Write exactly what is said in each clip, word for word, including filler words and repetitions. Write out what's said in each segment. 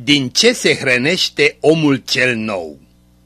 Din ce se hrănește omul cel nou?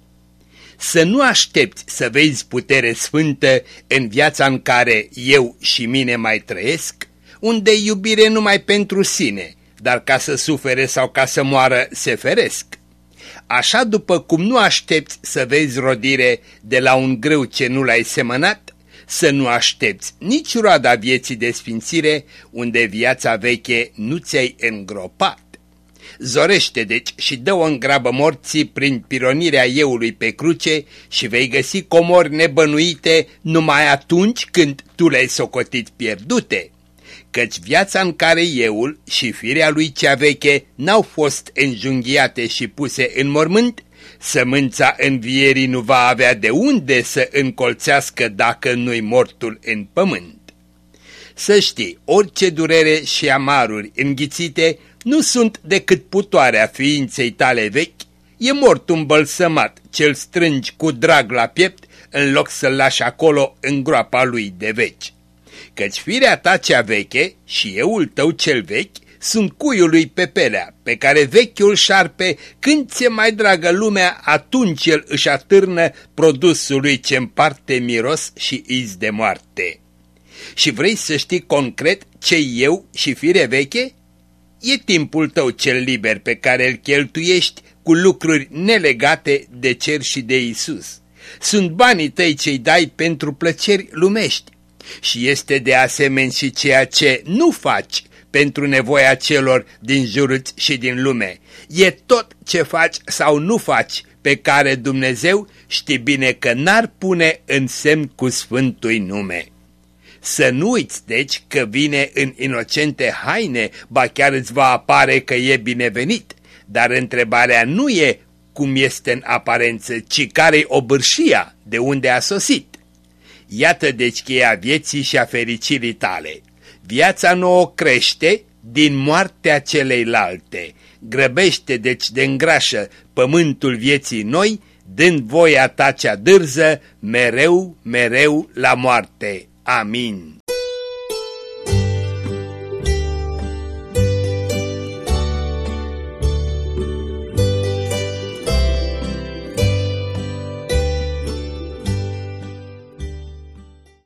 Să nu aștepți să vezi putere sfântă în viața în care eu și mine mai trăiesc, unde iubire numai pentru sine, dar ca să sufere sau ca să moară se feresc. Așa după cum nu aștepți să vezi rodire de la un grâu ce nu l-ai semănat, să nu aștepți nici roada vieții de sfințire unde viața veche nu ți-ai îngropat. Zorește deci și dă-o în grabă morții prin pironirea euului pe cruce și vei găsi comori nebănuite numai atunci când tu le-ai socotit pierdute. Căci viața în care euul și firea lui cea veche n-au fost înjunghiate și puse în mormânt, sămânța învierii nu va avea de unde să încolțească dacă nu-i mortul în pământ. Să știi, orice durere și amaruri înghițite nu sunt decât putoarea ființei tale vechi, e mortul îmbălsămat ce-l strângi cu drag la piept în loc să-l lași acolo în groapa lui de veci. Căci firea ta cea veche și euul tău cel vechi sunt cuiul lui pe pelea, pe care vechiul șarpe, când ți-e mai dragă lumea, atunci el își atârnă produsul lui ce împarte miros și iz de moarte. Și vrei să știi concret ce eu și fire veche? E timpul tău cel liber pe care îl cheltuiești cu lucruri nelegate de cer și de Isus. Sunt banii tăi ce-i dai pentru plăceri lumești. Și este de asemenea și ceea ce nu faci pentru nevoia celor din jurul și din lume. E tot ce faci sau nu faci pe care Dumnezeu știe bine că n-ar pune în semn cu sfântui nume. Să nu uiți, deci, că vine în inocente haine, ba chiar îți va apare că e binevenit, dar întrebarea nu e cum este în aparență, ci care-i obârșia, de unde a sosit. Iată deci cheia vieții și a fericirii tale. Viața nouă crește din moartea celeilalte. Grăbește deci de îngrașă pământul vieții noi, dând voia ta cea dârză mereu, mereu la moarte. Amin.